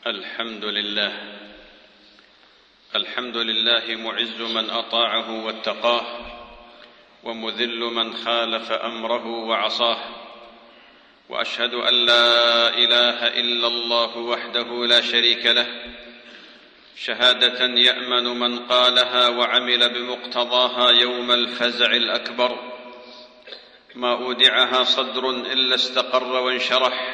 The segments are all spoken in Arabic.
الحمد لله معز من أطاعه واتقاه، ومذل من خالف أمره وعصاه، وأشهد أن لا إله إلا الله وحده لا شريك له، شهادة يأمن من قالها وعمل بمقتضاها يوم الفزع الأكبر. ما أودعها صدر إلا استقر وانشرح،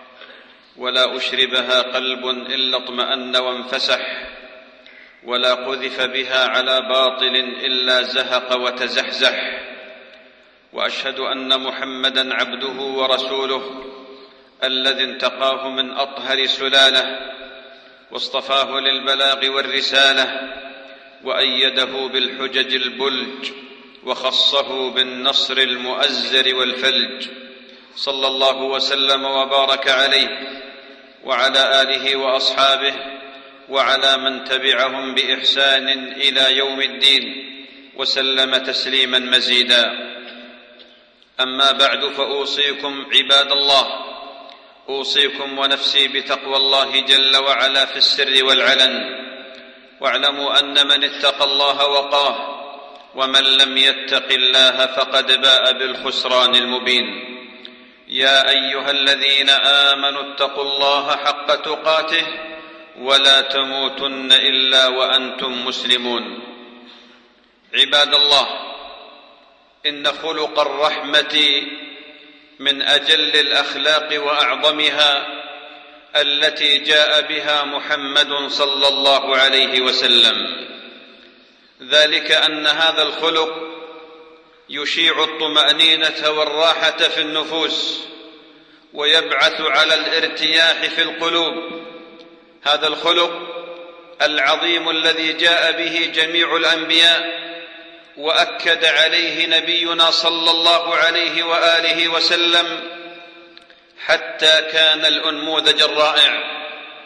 ولا أشربها قلب إلا اطمأن وانفسح، ولا قذف بها على باطل إلا زهق وتزحزح. وأشهد أن محمدًا عبده ورسوله الذي انتقاه من أطهر سلالة، واصطفاه للبلاغ والرسالة، وأيده بالحجج البلج، وخصه بالنصر المؤزر والفلج، صلى الله وسلم وبارك عليه وعلى آله وأصحابه وعلى من تبعهم بإحسان إلى يوم الدين، وسلم تسليما مزيدا. أما بعد، فأوصيكم عباد الله، أوصيكم ونفسي بتقوى الله جل وعلا في السر والعلن. واعلموا أن من اتقى الله وقاه، ومن لم يتق الله فقد باء بالخسران المبين. يا أيها الذين آمنوا اتقوا الله حق تقاته، ولا تموتن إلا وأنتم مسلمون. عباد الله، إن خلق الرحمة من أجل الأخلاق وأعظمها التي جاء بها محمد صلى الله عليه وسلم، ذلك أن هذا الخلق يشيع الطمأنينة والراحة في النفوس، ويبعث على الارتياح في القلوب. هذا الخلق العظيم الذي جاء به جميع الأنبياء، وأكد عليه نبينا صلى الله عليه وآله وسلم، حتى كان الأنموذج الرائع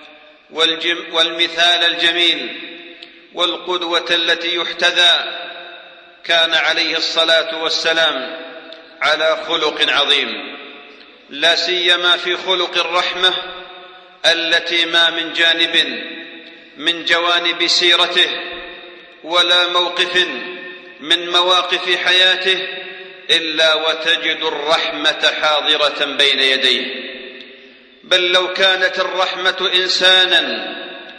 والمثال الجميل والقدوة التي يحتذى. كان عليه الصلاة والسلام على خلق عظيم، لا سيما في خلق الرحمة التي ما من جانب من جوانب سيرته ولا موقف من مواقف حياته إلا وتجد الرحمة حاضرة بين يديه. بل لو كانت الرحمة إنسانا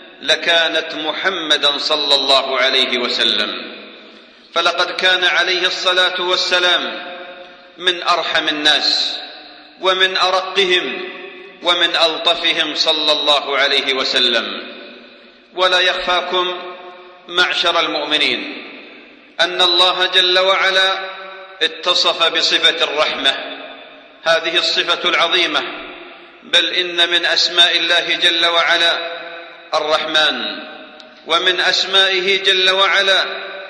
لكانت محمدا صلى الله عليه وسلم، فلقد كان عليه الصلاة والسلام من أرحم الناس ومن أرقهم ومن ألطفهم صلى الله عليه وسلم. ولا يخفاكم معشر المؤمنين أن الله جل وعلا اتصف بصفة الرحمة، هذه الصفة العظيمة. بل إن من أسماء الله جل وعلا الرحمن، ومن أسمائه جل وعلا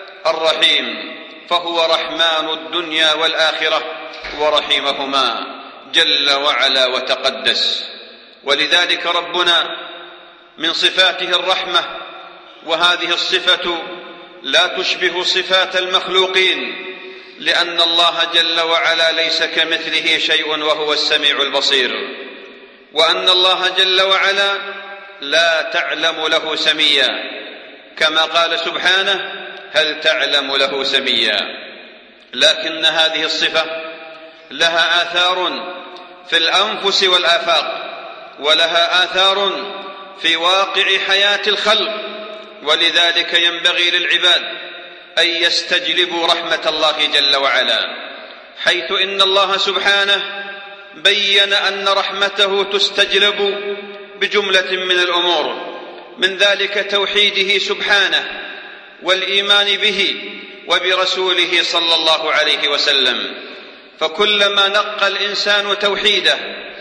الرحيم، فهو رحمن الدنيا والآخرة ورحيمهما جل وعلا وتقدس. ولذلك ربنا من صفاته الرحمة، وهذه الصفة لا تشبه صفات المخلوقين، لأن الله جل وعلا ليس كمثله شيء وهو السميع البصير، وأن الله جل وعلا لا تعلم له سميا، كما قال سبحانه: هل تعلم له سميا. لكن هذه الصفة لها آثار في الأنفس والآفاق، ولها آثار في واقع حياة الخلق. ولذلك ينبغي للعباد أن يستجلبوا رحمة الله جل وعلا، حيث إن الله سبحانه بين أن رحمته تستجلب بجملة من الأمور، من ذلك توحيده سبحانه والإيمان به وبرسوله صلى الله عليه وسلم. فكلما نقى الإنسان توحيده،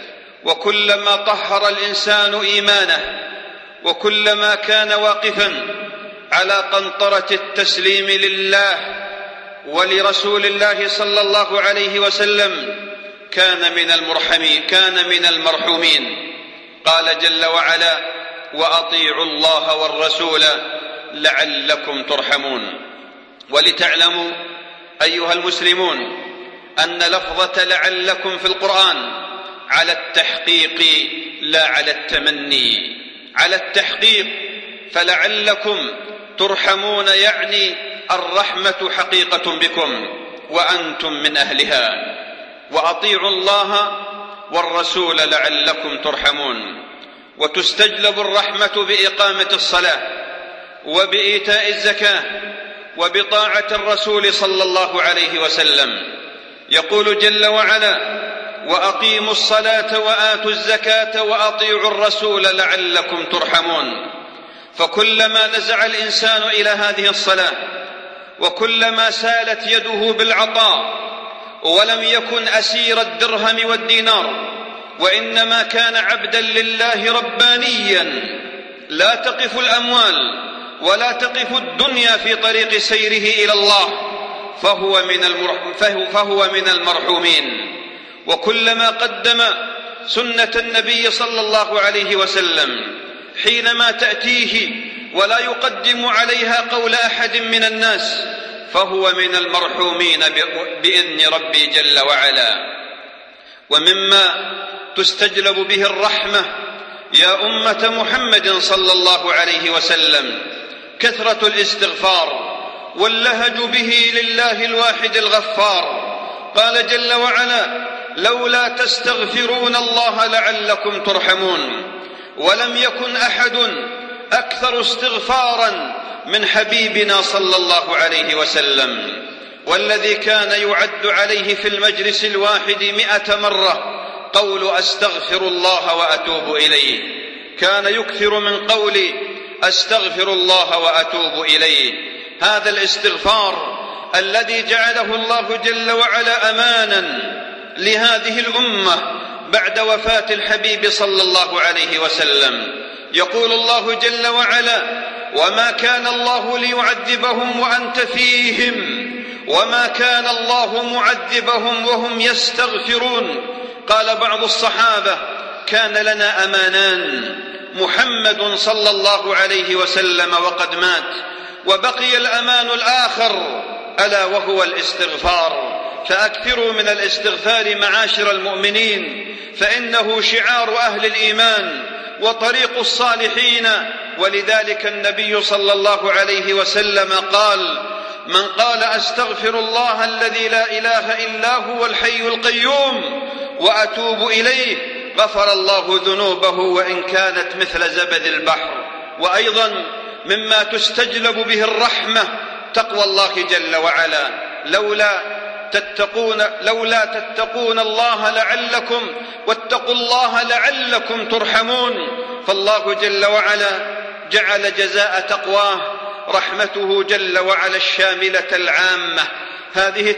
وكلما طهر الإنسان إيمانه، وكلما كان واقفا على قنطرة التسليم لله ولرسول الله صلى الله عليه وسلم، كان من المرحومين. قال جل وعلا: وأطيعوا الله والرسول لعلكم ترحمون. ولتعلموا أيها المسلمون أن لفظة لعلكم في القرآن على التحقيق لا على التمني، على التحقيق، فلعلكم ترحمون، يعني الرحمة حقيقة بكم وأنتم من أهلها، وأطيعوا الله والرسول لعلكم ترحمون. وتستجلب الرحمة بإقامة الصلاة وبإيتاء الزكاة وبطاعة الرسول صلى الله عليه وسلم. يقول جل وعلا: وأقيموا الصلاة وآتوا الزكاة وأطيعوا الرسول لعلكم ترحمون. فكلما نزع الإنسان إلى هذه الصلاة، وكلما سالت يده بالعطاء ولم يكن أسير الدرهم والدينار، وإنما كان عبدا لله ربانيا، لا تقف الأموال ولا تقف الدنيا في طريق سيره إلى الله، فهو من المرحومين. وكلما قدم سنة النبي صلى الله عليه وسلم حينما تأتيه ولا يقدم عليها قول أحد من الناس، فهو من المرحومين بإذن ربي جل وعلا. ومما تستجلب به الرحمة يا أمة محمد صلى الله عليه وسلم كثرة الاستغفار واللهج به لله الواحد الغفار. قال جل وعلا: لولا تستغفرون الله لعلكم ترحمون. ولم يكن أحد أكثر استغفارا من حبيبنا صلى الله عليه وسلم، والذي كان يعد عليه في المجلس الواحد 100 مرة قول أستغفر الله وأتوب إليه. كان يكثر من قول أستغفر الله وأتوب إليه. هذا الاستغفار الذي جعله الله جل وعلا أمانا لهذه الأمة بعد وفاة الحبيب صلى الله عليه وسلم. يقول الله جل وعلا: وما كان الله ليعذبهم وأنت فيهم وما كان الله معذبهم وهم يستغفرون. قال بعض الصحابة: كان لنا أمانان، محمد صلى الله عليه وسلم وقد مات، وبقي الأمان الآخر ألا وهو الاستغفار. فأكثروا من الاستغفار معاشر المؤمنين، فإنه شعار أهل الإيمان وطريق الصالحين. ولذلك النبي صلى الله عليه وسلم قال: من قال أستغفر الله الذي لا إله إلا هو الحي القيوم وأتوب إليه غفر الله ذنوبه وإن كانت مثل زبد البحر. وأيضا مما تستجلب به الرحمة تقوى الله جل وعلا. لولا تتقون الله لعلكم واتقوا الله لعلكم ترحمون. فالله جل وعلا جعل جزاء تقواه رحمته جل وعلا الشاملة العامة. هذه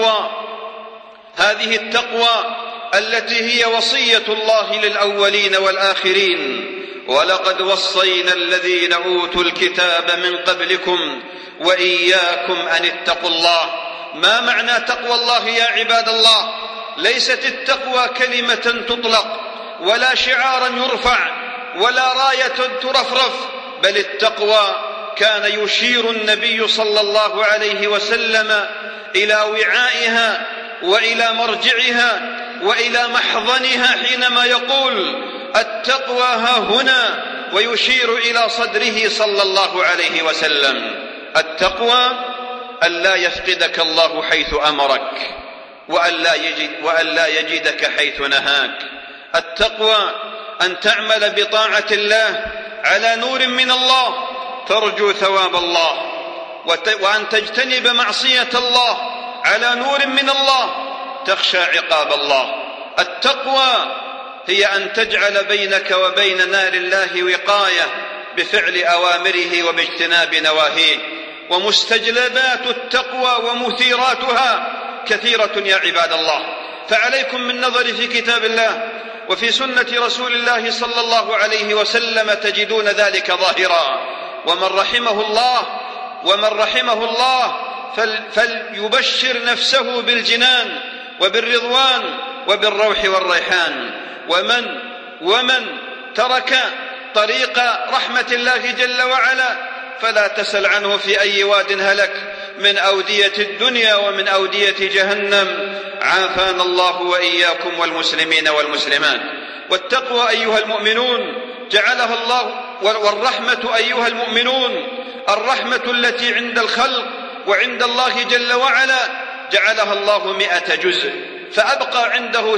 التقوى التي هي وصية الله للأولين والآخرين: ولقد وصينا الذين أوتوا الكتاب من قبلكم وإياكم أن اتقوا الله. ما معنى تقوى الله يا عباد الله؟ ليست التقوى كلمة تطلق ولا شعارا يرفع ولا راية ترفرف، بل التقوى كان يشير النبي صلى الله عليه وسلم إلى وعائها وإلى مرجعها وإلى محضنها حينما يقول: التقوى ها هنا، ويشير إلى صدره صلى الله عليه وسلم. التقوى ألا يفقدك الله حيث أمرك وألا يجدك حيث نهاك. التقوى أن تعمل بطاعة الله على نور من الله ترجو ثواب الله، وأن تجتنب معصية الله على نور من الله تخشى عقاب الله. التقوى هي أن تجعل بينك وبين نار الله وقاية بفعل أوامره وباجتناب نواهيه. ومستجلبات التقوى ومثيراتها كثيرة يا عباد الله، فعليكم من نظر في كتاب الله وفي سنة رسول الله صلى الله عليه وسلم تجدون ذلك ظاهرا. ومن رحمه الله فليبشر نفسه بالجنان وبالرضوان وبالروح والريحان. ومن ترك طريق رحمة الله جل وعلا فلا تسل عنه في أي واد هلك من أودية الدنيا ومن أودية جهنم، عافانا الله وإياكم والمسلمين والمسلمات. والتقوى أيها المؤمنون جعلها الله والرحمة أيها المؤمنون، الرحمة التي عند الخلق وعند الله جل وعلا جعلها الله 100 جزء، فأبقى عنده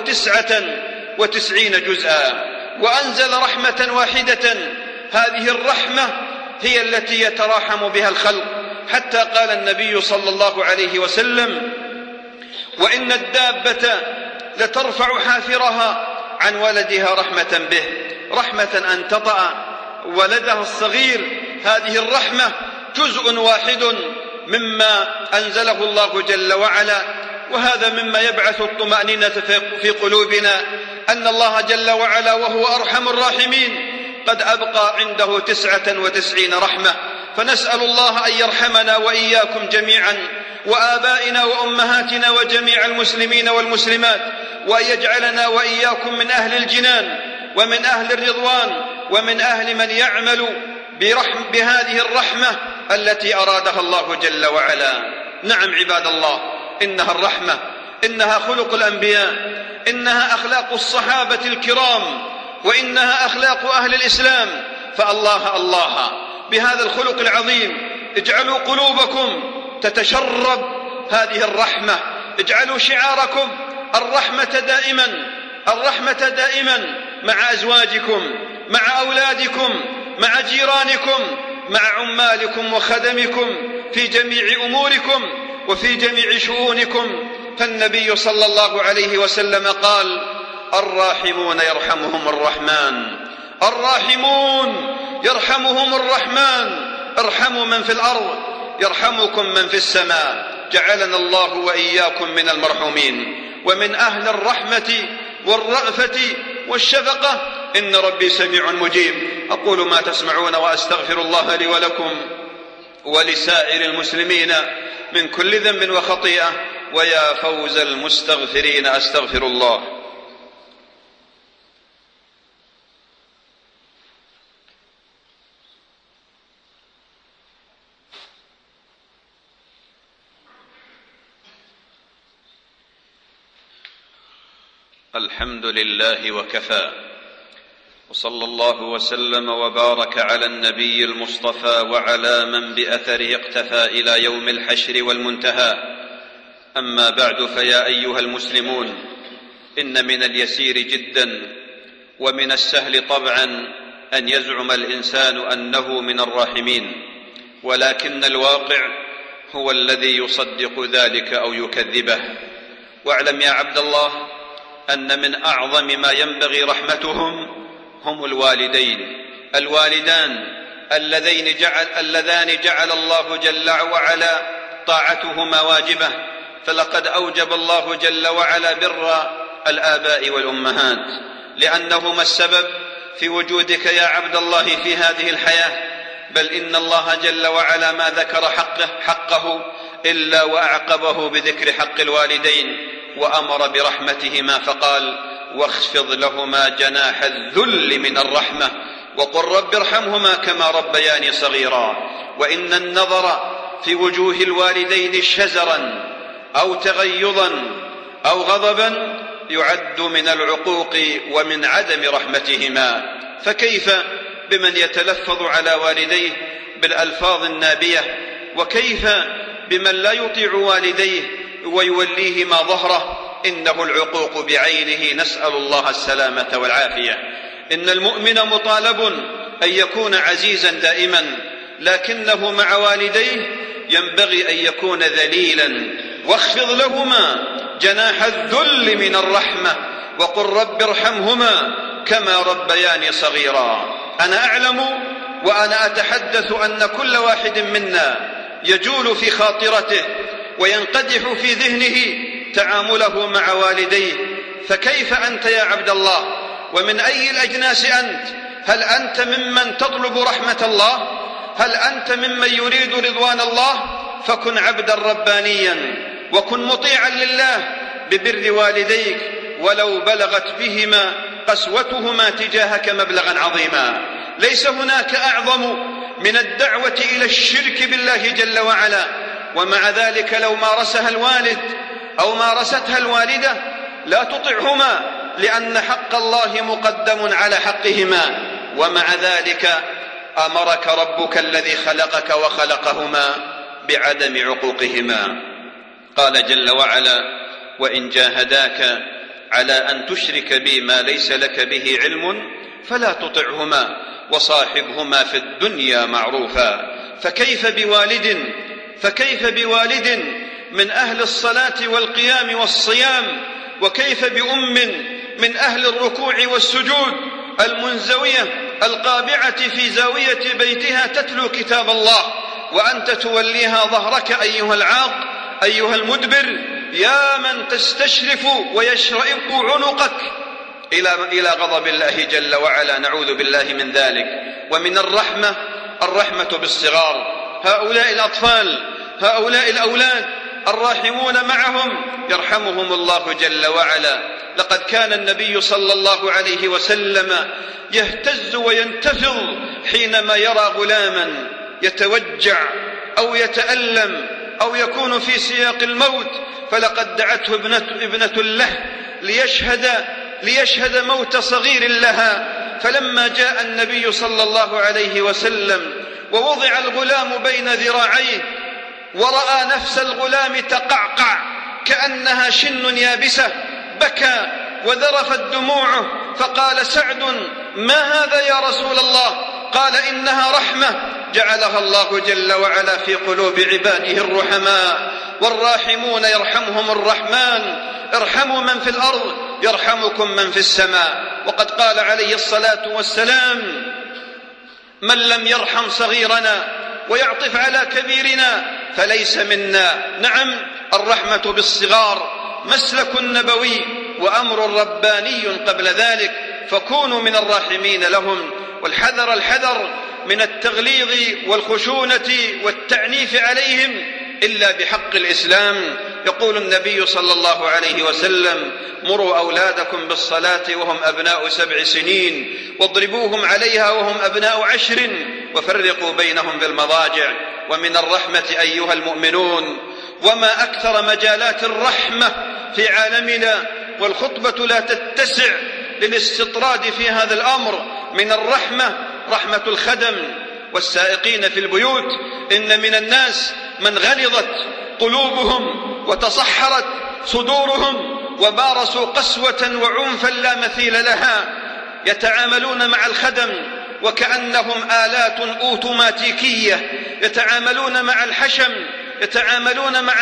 99 جزءا، وأنزل رحمة واحدة. هذه الرحمة هي التي يتراحم بها الخلق، حتى قال النبي صلى الله عليه وسلم: وإن الدابة لترفع حافرها عن ولدها رحمة به، رحمة أن تطأ ولدها الصغير. هذه الرحمة جزء واحد مما أنزله الله جل وعلا، وهذا مما يبعث الطمأنينة في قلوبنا، أن الله جل وعلا وهو أرحم الراحمين قد أبقى عنده 99 رحمة. فنسأل الله أن يرحمنا وإياكم جميعا، وآبائنا وأمهاتنا وجميع المسلمين والمسلمات، وأن يجعلنا وإياكم من أهل الجنان ومن أهل الرضوان ومن أهل من يعمل بهذه الرحمة التي أرادها الله جل وعلا. نعم عباد الله، إنها الرحمة، إنها خلق الأنبياء، إنها أخلاق الصحابة الكرام، وإنها أخلاق أهل الإسلام. فالله الله بهذا الخلق العظيم اجعلوا قلوبكم تتشرب هذه الرحمة، اجعلوا شعاركم الرحمة دائما، الرحمة دائما مع أزواجكم، مع أولادكم، مع جيرانكم، مع عمالكم وخدمكم، في جميع أموركم وفي جميع شؤونكم. فالنبي صلى الله عليه وسلم قال: الراحمون يرحمهم الرحمن، الراحمون يرحمهم الرحمن، ارحموا من في الأرض يرحمكم من في السماء. جعلنا الله وإياكم من المرحومين ومن أهل الرحمة والرأفة والشفقة، إن ربي سميع مجيب. أقول ما تسمعون وأستغفر الله لي ولكم ولسائر المسلمين من كل ذنب وخطيئة، ويا فوز المستغفرين أستغفر الله. الحمد لله وكفى، وصلى الله وسلم وبارك على النبي المصطفى وعلى من بأثره اقتفى إلى يوم الحشر والمنتهى. أما بعد، فيا أيها المسلمون، إن من اليسير جدا ومن السهل طبعا أن يزعم الإنسان أنه من الراحمين، ولكن الواقع هو الذي يصدق ذلك أو يكذبه. واعلم يا عبد الله أن من أعظم ما ينبغي رحمتهم هم الوالدين، الوالدان اللذان جعل الله جل وعلا طاعتهما واجبة. فلقد أوجب الله جل وعلا بر الآباء والأمهات، لأنهما السبب في وجودك يا عبد الله في هذه الحياة. بل إن الله جل وعلا ما ذكر حقه إلا وأعقبه بذكر حق الوالدين، وأمر برحمتهما فقال: واخفض لهما جناح الذل من الرحمة وقل رب ارحمهما كما ربياني صغيرا. وإن النظر في وجوه الوالدين شزرا أو تغيظا أو غضبا يعد من العقوق ومن عدم رحمتهما، فكيف بمن يتلفظ على والديه بالألفاظ النابية؟ وكيف بمن لا يطيع والديه ويوليهما ظهره؟ إنه العقوق بعينه، نسأل الله السلامة والعافية. إن المؤمن مطالب أن يكون عزيزا دائما، لكنه مع والديه ينبغي أن يكون ذليلا. واخفض لهما جناح الذل من الرحمة وقل رب ارحمهما كما ربياني صغيرا. أنا أعلم وأنا أتحدث أن كل واحد منا يجول في خاطرته وينقدح في ذهنه تعامله مع والديه. فكيف أنت يا عبد الله؟ ومن أي الأجناس أنت؟ هل أنت ممن تطلب رحمة الله؟ هل أنت ممن يريد رضوان الله؟ فكن عبدا ربانيا وكن مطيعا لله ببر والديك ولو بلغت بهما قسوتهما تجاهك مبلغا عظيما. ليس هناك أعظم من الدعوة إلى الشرك بالله جل وعلا، ومع ذلك لو مارسها الوالد أو مارستها الوالدة لا تطعهما، لأن حق الله مقدم على حقهما. ومع ذلك أمرك ربك الذي خلقك وخلقهما بعدم عقوقهما. قال جل وعلا: وإن جاهداك على أن تشرك بي ما ليس لك به علم فلا تطعهما وصاحبهما في الدنيا معروفا. فكيف بوالد من أهل الصلاة والقيام والصيام، وكيف بأم من أهل الركوع والسجود المنزوية القابعة في زاوية بيتها تتلو كتاب الله، وأنت توليها ظهرك أيها العاق أيها المدبر، يا من تستشرف ويشرئب عنقك إلى غضب الله جل وعلا. نعوذ بالله من ذلك. ومن الرحمة بالصغار، هؤلاء الأطفال، هؤلاء الأولاد الراحمون معهم يرحمهم الله جل وعلا. لقد كان النبي صلى الله عليه وسلم يهتز وينتفض حينما يرى غلاما يتوجع أو يتألم أو يكون في سياق الموت، فلقد دعته ابنة له ليشهد موت صغير لها. فلما جاء النبي صلى الله عليه وسلم ووضع الغلام بين ذراعيه ورأى نفس الغلام تقعقع كأنها شن يابسة، بكى وذرفت دموعه، فقال سعد: ما هذا يا رسول الله؟ قال: إنها رحمة جعلها الله جل وعلا في قلوب عباده الرحماء، والراحمون يرحمهم الرحمن، ارحموا من في الأرض يرحمكم من في السماء. وقد قال عليه الصلاة والسلام: من لم يرحم صغيرنا ويعطف على كبيرنا فليس منا. نعم، الرحمة بالصغار مسلك نبوي وأمر رباني قبل ذلك، فكونوا من الراحمين لهم. الحذر من التغليظ والخشونة والتعنيف عليهم إلا بحق الإسلام. يقول النبي صلى الله عليه وسلم: مروا أولادكم بالصلاة وهم أبناء 7 سنين، واضربوهم عليها وهم أبناء 10، وفرقوا بينهم بالمضاجع. ومن الرحمة أيها المؤمنون، وما أكثر مجالات الرحمة في عالمنا، والخطبة لا تتسع للاستطراد في هذا الأمر. من الرحمة رحمة الخدم والسائقين في البيوت. إن من الناس من غلظت قلوبهم وتصحرت صدورهم ومارسوا قسوة وعنفا لا مثيل لها، يتعاملون مع الخدم وكأنهم آلات أوتوماتيكية، يتعاملون مع الحشم، يتعاملون مع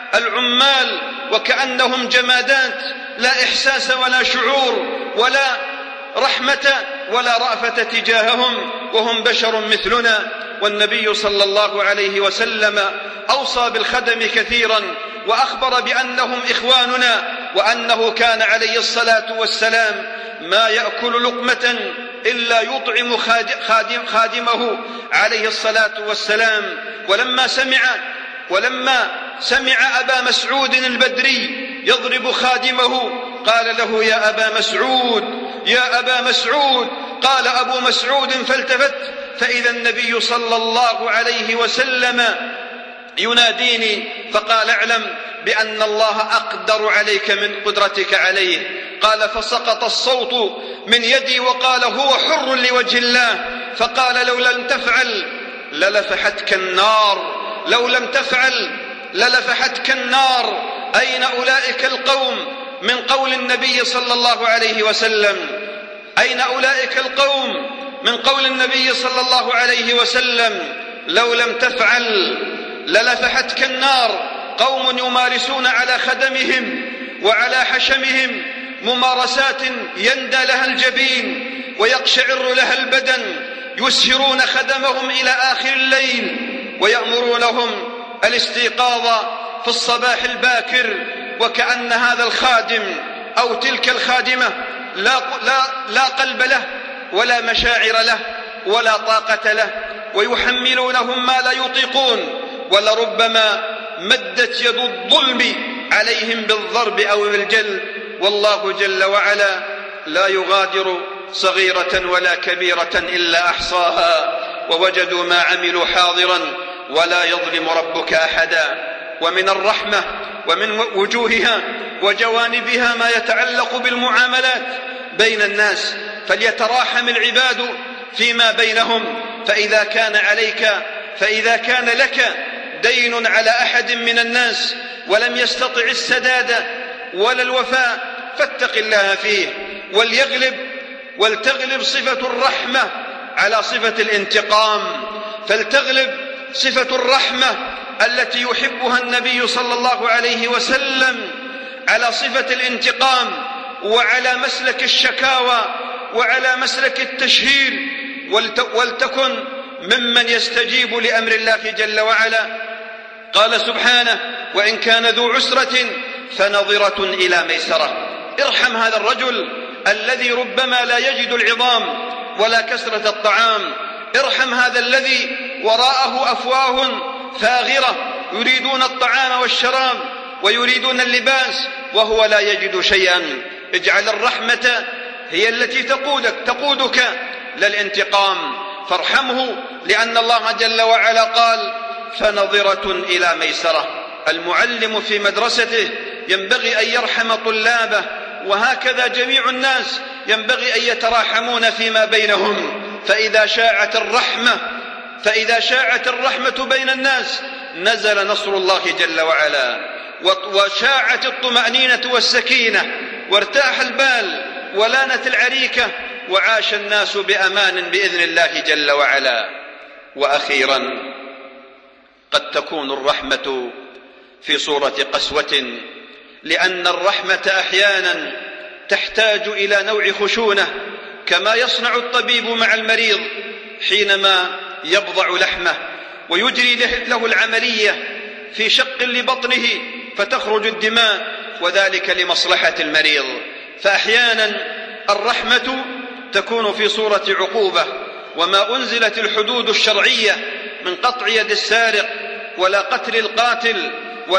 العمال وكأنهم جمادات، لا إحساس ولا شعور ولا رحمة ولا رأفة تجاههم، وهم بشر مثلنا. والنبي صلى الله عليه وسلم أوصى بالخدم كثيرا، وأخبر بأنهم إخواننا، وأنه كان عليه الصلاة والسلام ما يأكل لقمة إلا يطعم خادمه عليه الصلاة والسلام. ولما سمع أبا مسعود البدري يضرب خادمه قال له: يا أبا مسعود، يا أبا مسعود. قال أبو مسعود فالتفت فإذا النبي صلى الله عليه وسلم يناديني، فقال: اعلم بأن الله أقدر عليك من قدرتك عليه. قال: فسقط الصوت من يدي وقال: هو حر لوجه الله. فقال: لو لم تفعل للفحتك النار، لو لم تفعل للفحتك النار. أين أولئك القوم من قول النبي صلى الله عليه وسلم؟ أين أولئك القوم من قول النبي صلى الله عليه وسلم: لو لم تفعل للفحتك النار؟ قوم يمارسون على خدمهم وعلى حشمهم ممارسات يندى لها الجبين ويقشعر لها البدن، يسهرون خدمهم إلى آخر الليل، ويأمرونهم الاستيقاظ في الصباح الباكر، وكأن هذا الخادم أو تلك الخادمة لا قلب له ولا مشاعر له ولا طاقة له، ويحملونهم ما لا يطيقون، ولربما مدت يد الظلم عليهم بالضرب أو بالجلد. والله جل وعلا لا يغادر صغيرة ولا كبيرة إلا أحصاها، ووجدوا ما عملوا حاضرا ولا يظلم ربك أحدا. ومن الرحمة ومن وجوهها وجوانبها ما يتعلق بالمعاملات بين الناس، فليتراحم العباد فيما بينهم، فإذا كان لك دين على أحد من الناس ولم يستطع السداد ولا الوفاء فاتق الله فيه، ولتغلب صفة الرحمة على صفة الانتقام، فلتغلب صفة الرحمة التي يحبها النبي صلى الله عليه وسلم على صفة الانتقام، وعلى مسلك الشكاوى، وعلى مسلك التشهير، ولتكن ممن يستجيب لأمر الله جل وعلا. قال سبحانه: وإن كان ذو عسرة فنظرة إلى ميسرة. ارحم هذا الرجل الذي ربما لا يجد العظام ولا كسرة الطعام، ارحم هذا الذي وراءه أفواه فاغرة يريدون الطعام والشراب ويريدون اللباس وهو لا يجد شيئا. اجعل الرحمة هي التي تقودك للانتقام، فارحمه، لأن الله جل وعلا قال: فنظرة إلى ميسرة. المعلم في مدرسته ينبغي أن يرحم طلابه، وهكذا جميع الناس ينبغي أن يتراحمون فيما بينهم. فإذا شاعت الرحمة بين الناس نزل نصر الله جل وعلا، وشاعت الطمأنينة والسكينة، وارتاح البال، ولانت العريكة، وعاش الناس بأمان بإذن الله جل وعلا. وأخيرا، قد تكون الرحمة في صورة قسوة، لأن الرحمة أحيانا تحتاج إلى نوع خشونة، كما يصنع الطبيب مع المريض حينما يبضع لحمه ويجري له العملية في شق لبطنه فتخرج الدماء، وذلك لمصلحة المريض. فأحيانا الرحمة تكون في صورة عقوبة، وما أنزلت الحدود الشرعية من قطع يد السارق، ولا قتل القاتل،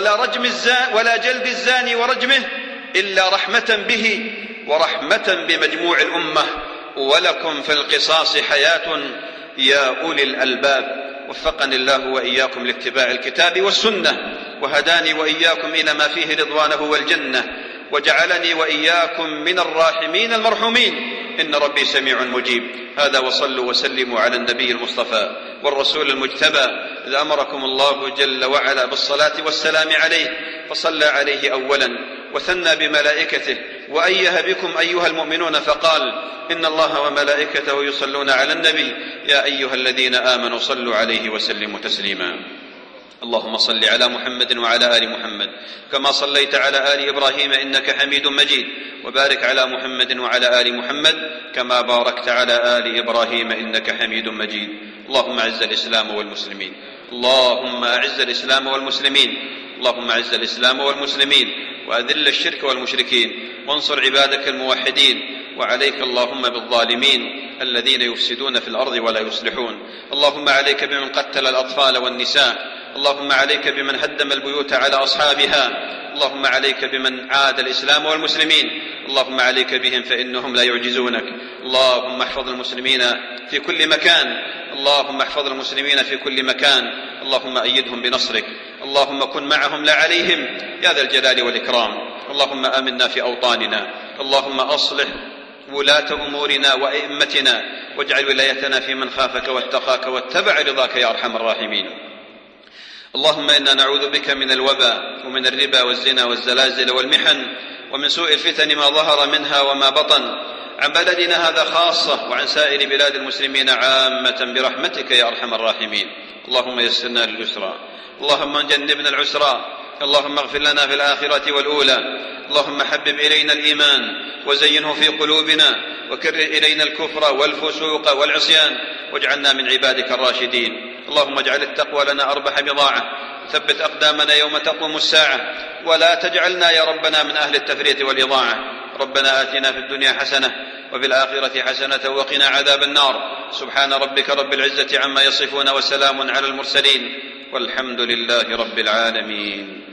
ولا جلد الزاني ورجمه، إلا رحمة به ورحمة بمجموع الأمة. ولكم في القصاص حياة يا أولي الألباب. وفقني الله وإياكم لاتباع الكتاب والسنة، وهداني وإياكم إلى ما فيه رضوانه والجنة، وجعلني وإياكم من الراحمين المرحومين، إن ربي سميع مجيب. هذا، وصلوا وسلموا على النبي المصطفى والرسول المجتبى، إذ أمركم الله جل وعلا بالصلاة والسلام عليه، فصلى عليه أولا، وثنى بملائكته، وأيه بكم أيها المؤمنون فقال: إن الله وملائكته يصلون على النبي، يا أيها الذين آمنوا صلوا عليه وسلموا تسليما. اللهم صل على محمد وعلى آل محمد كما صليت على آل إبراهيم إنك حميد مجيد، وبارك على محمد وعلى آل محمد كما باركت على آل إبراهيم إنك حميد مجيد. اللهم أعز الإسلام والمسلمين، اللهم أعز الإسلام والمسلمين، اللهم أعز الإسلام والمسلمين، وأذل الشرك والمشركين، وانصر عبادك الموحدين، وعليك اللهم بالظالمين الذين يفسدون في الأرض ولا يصلحون. اللهم عليك بمن قتل الأطفال والنساء، اللهم عليك بمن هدم البيوت على أصحابها، اللهم عليك بمن عاد الإسلام والمسلمين، اللهم عليك بهم فإنهم لا يعجزونك. اللهم احفظ المسلمين في كل مكان، اللهم احفظ المسلمين في كل مكان، اللهم أيدهم بنصرك، اللهم كن معهم لا عليهم يا ذا الجلال والإكرام. اللهم آمنا في أوطاننا، اللهم أصلح ولاة أمورنا وأئمتنا، واجعل ولايتنا في من خافك واتقاك واتبع رضاك يا أرحم الراحمين. اللهم إنا نعوذ بك من الوباء ومن الربا والزنا والزلازل والمحن، ومن سوء الفتن ما ظهر منها وما بطن، عن بلدنا هذا خاصة وعن سائر بلاد المسلمين عامة، برحمتك يا أرحم الراحمين. اللهم يسرنا لليسرى، اللهم جنبنا العسرى، اللهم اغفر لنا في الآخرة والأولى. اللهم حبب إلينا الإيمان وزينه في قلوبنا، وكره إلينا الكفر والفسوق والعصيان، واجعلنا من عبادك الراشدين. اللهم اجعل التقوى لنا أربح بضاعة، ثبت أقدامنا يوم تقوم الساعة، ولا تجعلنا يا ربنا من أهل التفريط والإضاعة. ربنا آتنا في الدنيا حسنة وفي الآخرة حسنة وقنا عذاب النار. سبحان ربك رب العزة عما يصفون، وسلام على المرسلين، والحمد لله رب العالمين.